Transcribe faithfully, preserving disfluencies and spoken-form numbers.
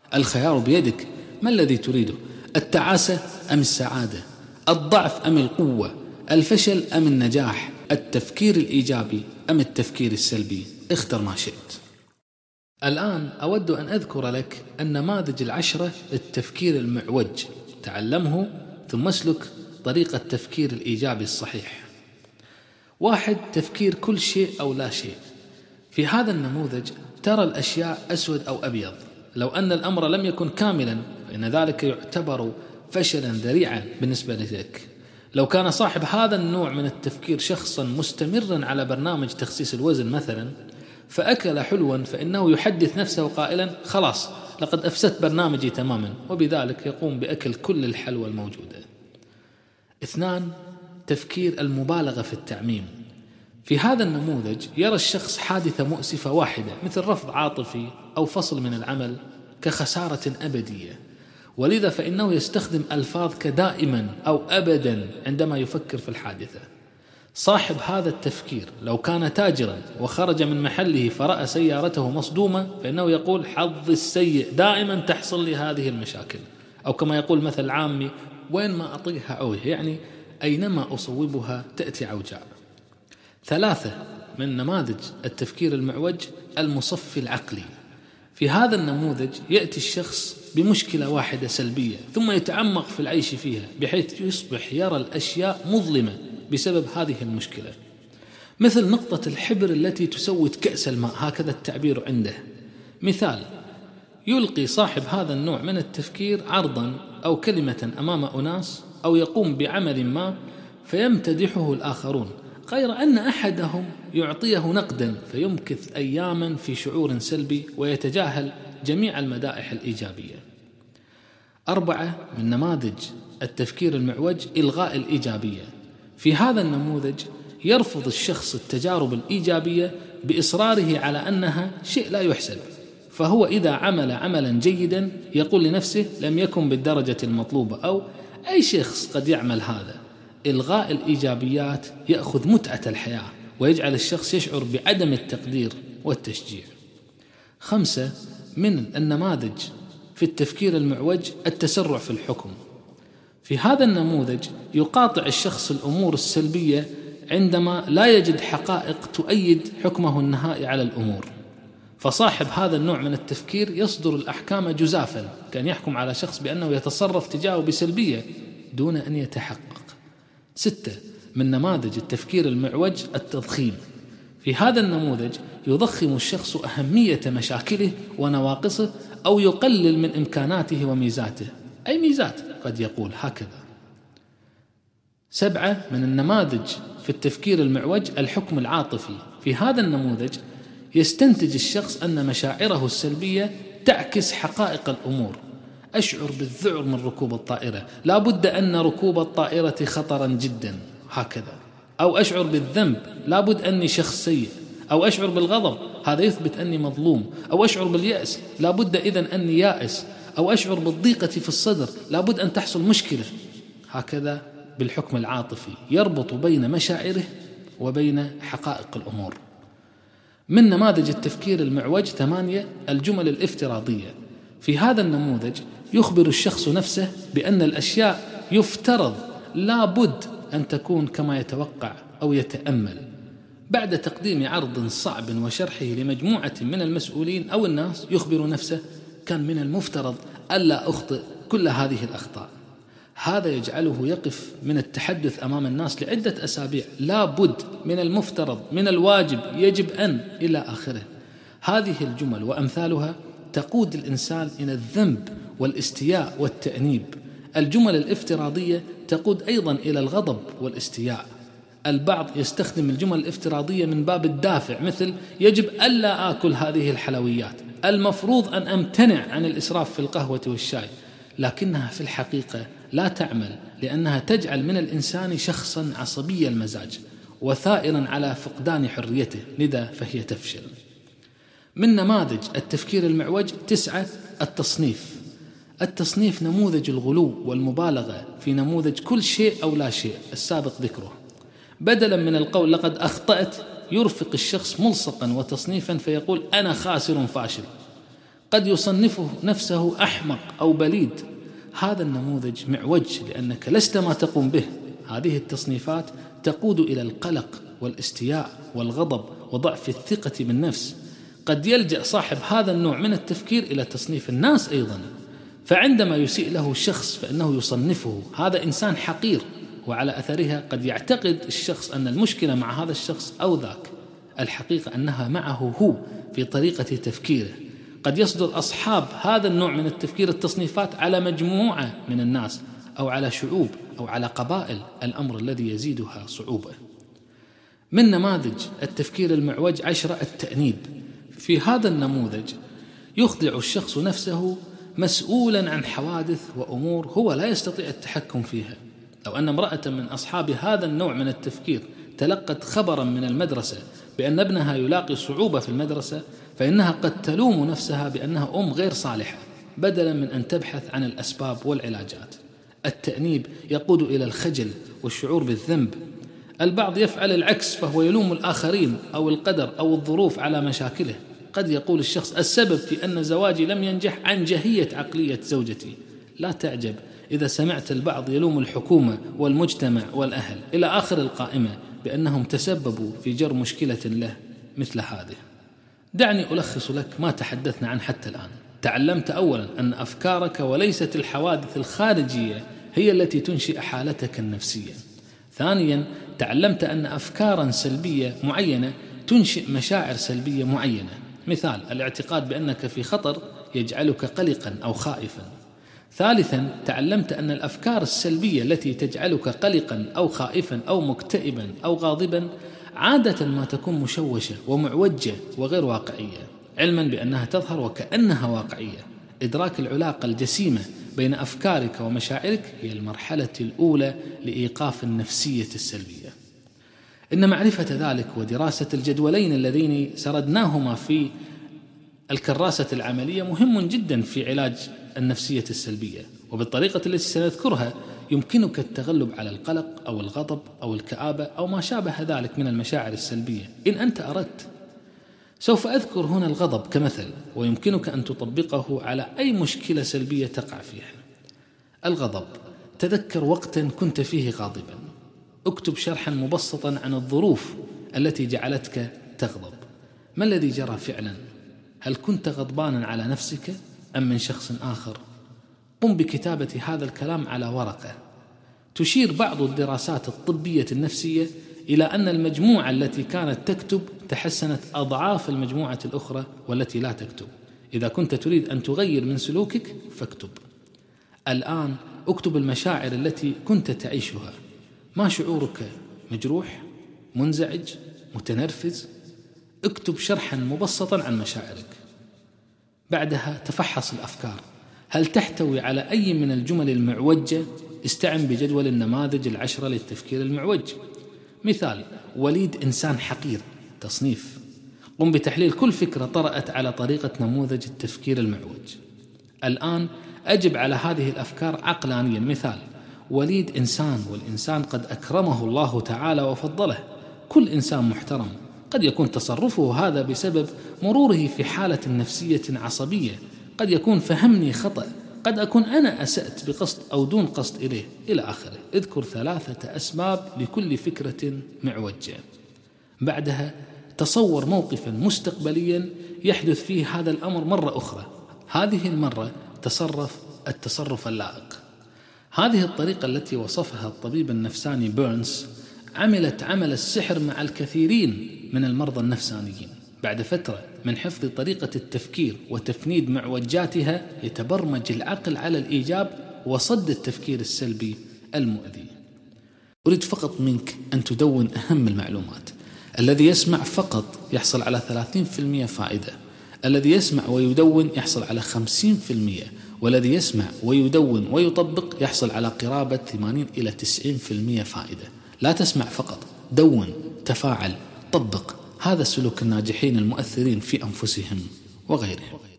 الخيار بيدك، ما الذي تريده؟ التعاسة أم السعادة؟ الضعف أم القوة؟ الفشل أم النجاح؟ التفكير الإيجابي أم التفكير السلبي؟ اختر ما شئت. الآن أود أن أذكر لك النماذج العشرة للتفكير المعوج، تعلمه ثم اسلك طريقة التفكير الإيجابي الصحيح. واحد، تفكير كل شيء أو لا شيء. في هذا النموذج ترى الأشياء أسود أو أبيض. لو أن الأمر لم يكن كاملا فإن ذلك يعتبر فشلا ذريعا بالنسبة لك. لو كان صاحب هذا النوع من التفكير شخصا مستمرا على برنامج تخسيس الوزن مثلا، فأكل حلوا، فإنه يحدث نفسه قائلا خلاص لقد أفسدت برنامجي تماما، وبذلك يقوم بأكل كل الحلوى الموجودة. اثنان، تفكير المبالغة في التعميم. في هذا النموذج يرى الشخص حادثة مؤسفة واحدة مثل رفض عاطفي أو فصل من العمل كخسارة أبدية، ولذا فإنه يستخدم ألفاظ كدائما أو أبدا عندما يفكر في الحادثة. صاحب هذا التفكير لو كان تاجرا وخرج من محله فرأى سيارته مصدومة فإنه يقول حظ السيء دائما تحصل لي هذه المشاكل، أو كما يقول مثل عامي وين ما أطيها عويه، يعني أينما أصوبها تأتي عوجاء. ثلاثة، من نماذج التفكير المعوج المصفي العقلي. في هذا النموذج يأتي الشخص بمشكلة واحدة سلبية ثم يتعمق في العيش فيها بحيث يصبح يرى الأشياء مظلمة بسبب هذه المشكلة، مثل نقطة الحبر التي تسود كأس الماء، هكذا التعبير عنده. مثال، يلقي صاحب هذا النوع من التفكير عرضا أو كلمة أمام أناس أو يقوم بعمل ما فيمتدحه الآخرون، غير أن أحدهم يعطيه نقدا فيمكث أياما في شعور سلبي ويتجاهل جميع المدائح الإيجابية. أربعة، من نماذج التفكير المعوج إلغاء الإيجابية. في هذا النموذج يرفض الشخص التجارب الإيجابية بإصراره على أنها شيء لا يحسب، فهو إذا عمل عملا جيدا يقول لنفسه لم يكن بالدرجة المطلوبة، أو أي شخص قد يعمل هذا. إلغاء الإيجابيات يأخذ متعة الحياة ويجعل الشخص يشعر بعدم التقدير والتشجيع. خمسة، من النماذج في التفكير المعوج التسرع في الحكم. في هذا النموذج يقاطع الشخص الأمور السلبية عندما لا يجد حقائق تؤيد حكمه النهائي على الأمور، فصاحب هذا النوع من التفكير يصدر الأحكام جزافا، كان يحكم على شخص بأنه يتصرف تجاهه بسلبية دون أن يتحقق. ستة، من نماذج التفكير المعوج التضخيم. في هذا النموذج يضخم الشخص أهمية مشاكله ونواقصه أو يقلل من إمكاناته وميزاته، أي ميزات قد يقول هكذا. سبعة، من النماذج في التفكير المعوج الحكم العاطفي. في هذا النموذج يستنتج الشخص أن مشاعره السلبية تعكس حقائق الأمور. أشعر بالذعر من ركوب الطائرة، لا بد أن ركوب الطائرة خطرا جدا، هكذا. أو أشعر بالذنب، لا بد أني شخص سيء. أو أشعر بالغضب، هذا يثبت أني مظلوم. أو أشعر باليأس، لا بد إذن أني يائس. أو أشعر بالضيقة في الصدر، لا بد أن تحصل مشكلة. هكذا بالحكم العاطفي يربط بين مشاعره وبين حقائق الأمور. من نماذج التفكير المعوج ثمانية، الجمل الافتراضية. في هذا النموذج يخبر الشخص نفسه بأن الأشياء يفترض لا بد أن تكون كما يتوقع أو يتأمل. بعد تقديم عرض صعب وشرحه لمجموعة من المسؤولين أو الناس يخبر نفسه كان من المفترض ألا أخطئ كل هذه الأخطاء. هذا يجعله يقف من التحدث أمام الناس لعدة أسابيع، لا بد، من المفترض، من الواجب، يجب أن، إلى آخره. هذه الجمل وأمثالها تقود الإنسان إلى الذنب والاستياء والتأنيب. الجمل الافتراضية تقود أيضا إلى الغضب والاستياء. البعض يستخدم الجمل الافتراضية من باب الدافع، مثل يجب ألا آكل هذه الحلويات، المفروض أن أمتنع عن الإسراف في القهوة والشاي، لكنها في الحقيقة لا تعمل، لأنها تجعل من الإنسان شخصا عصبي المزاج وثائرا على فقدان حريته، لذا فهي تفشل. من نماذج التفكير المعوج تسعة، التصنيف. التصنيف نموذج الغلو والمبالغة في نموذج كل شيء أو لا شيء السابق ذكره. بدلا من القول لقد أخطأت يرفق الشخص ملصقا وتصنيفا فيقول أنا خاسر فاشل. قد يصنفه نفسه أحمق أو بليد. هذا النموذج معوج لأنك لست ما تقوم به. هذه التصنيفات تقود إلى القلق والاستياء والغضب وضعف الثقة بالنفس. قد يلجأ صاحب هذا النوع من التفكير إلى تصنيف الناس أيضا، فعندما يسيء له شخص فإنه يصنفه هذا إنسان حقير، وعلى أثرها قد يعتقد الشخص أن المشكلة مع هذا الشخص أو ذاك. الحقيقة أنها معه هو في طريقة تفكيره. قد يصدر أصحاب هذا النوع من التفكير التصنيفات على مجموعة من الناس أو على شعوب أو على قبائل، الأمر الذي يزيدها صعوبة. من نماذج التفكير المعوج عشرة التأنيب. في هذا النموذج يخضع الشخص نفسه مسؤولا عن حوادث وأمور هو لا يستطيع التحكم فيها. لو أن امرأة من أصحاب هذا النوع من التفكير تلقت خبرا من المدرسة بأن ابنها يلاقي صعوبة في المدرسة، فإنها قد تلوم نفسها بأنها أم غير صالحة بدلا من أن تبحث عن الأسباب والعلاجات. التأنيب يقود إلى الخجل والشعور بالذنب. البعض يفعل العكس، فهو يلوم الآخرين أو القدر أو الظروف على مشاكله. قد يقول الشخص السبب في أن زواجي لم ينجح عن جهية عقلية زوجتي. لا تعجب إذا سمعت البعض يلوم الحكومة والمجتمع والأهل إلى آخر القائمة بأنهم تسببوا في جر مشكلة له مثل هذه. دعني ألخص لك ما تحدثنا عنه حتى الآن. تعلمت أولا أن أفكارك وليست الحوادث الخارجية هي التي تنشئ حالتك النفسية. ثانيا تعلمت أن أفكارا سلبية معينة تنشئ مشاعر سلبية معينة. مثال الاعتقاد بأنك في خطر يجعلك قلقا أو خائفا. ثالثا تعلمت أن الأفكار السلبية التي تجعلك قلقا أو خائفا أو مكتئبا أو غاضبا عادة ما تكون مشوشة ومعوجة وغير واقعية، علما بأنها تظهر وكأنها واقعية. إدراك العلاقة الجسيمة بين أفكارك ومشاعرك هي المرحلة الأولى لإيقاف النفسية السلبية. إن معرفة ذلك ودراسة الجدولين اللذين سردناهما في الكراسة العملية مهم جدا في علاج النفسية السلبية، وبالطريقة التي سنذكرها يمكنك التغلب على القلق أو الغضب أو الكآبة أو ما شابه ذلك من المشاعر السلبية إن أنت أردت. سوف أذكر هنا الغضب كمثل، ويمكنك أن تطبقه على أي مشكلة سلبية تقع فيها. الغضب: تذكر وقتا كنت فيه غاضبا. اكتب شرحا مبسطا عن الظروف التي جعلتك تغضب. ما الذي جرى فعلا؟ هل كنت غضبانا على نفسك أم من شخص آخر؟ قم بكتابة هذا الكلام على ورقة. تشير بعض الدراسات الطبية النفسية إلى أن المجموعة التي كانت تكتب تحسنت أضعاف المجموعة الأخرى والتي لا تكتب. إذا كنت تريد أن تغير من سلوكك فاكتب. الآن اكتب المشاعر التي كنت تعيشها. ما شعورك؟ مجروح؟ منزعج؟ متنرفز؟ اكتب شرحا مبسطا عن مشاعرك. بعدها تفحص الأفكار، هل تحتوي على أي من الجمل المعوجة؟ استعن بجدول النماذج العشرة للتفكير المعوج. مثال: وليد إنسان حقير. تصنيف: قم بتحليل كل فكرة طرأت على طريقة نموذج التفكير المعوج. الآن أجب على هذه الأفكار عقلانيا. مثال: وليد إنسان، والإنسان قد أكرمه الله تعالى وفضله. كل إنسان محترم. قد يكون تصرفه هذا بسبب مروره في حالة نفسية عصبية، قد يكون فهمني خطأ، قد أكون أنا أسأت بقصد أو دون قصد إليه، إلى آخره. اذكر ثلاثة أسباب لكل فكرة معوجة. بعدها تصور موقفا مستقبليا يحدث فيه هذا الأمر مرة أخرى. هذه المرة تصرف التصرف اللائق. هذه الطريقة التي وصفها الطبيب النفساني بيرنز عملت عمل السحر مع الكثيرين من المرضى النفسانيين. بعد فترة من حفظ طريقة التفكير وتفنيد معوجاتها يتبرمج العقل على الإيجاب وصد التفكير السلبي المؤذي. أريد فقط منك أن تدون أهم المعلومات. الذي يسمع فقط يحصل على ثلاثين بالمئة فائدة، الذي يسمع ويدون يحصل على خمسين بالمئة، والذي يسمع ويدون ويطبق يحصل على قرابة ثمانين إلى تسعين بالمئة فائدة. لا تسمع فقط، دون، تفاعل، طبق. هذا سلوك الناجحين المؤثرين في أنفسهم وغيرهم.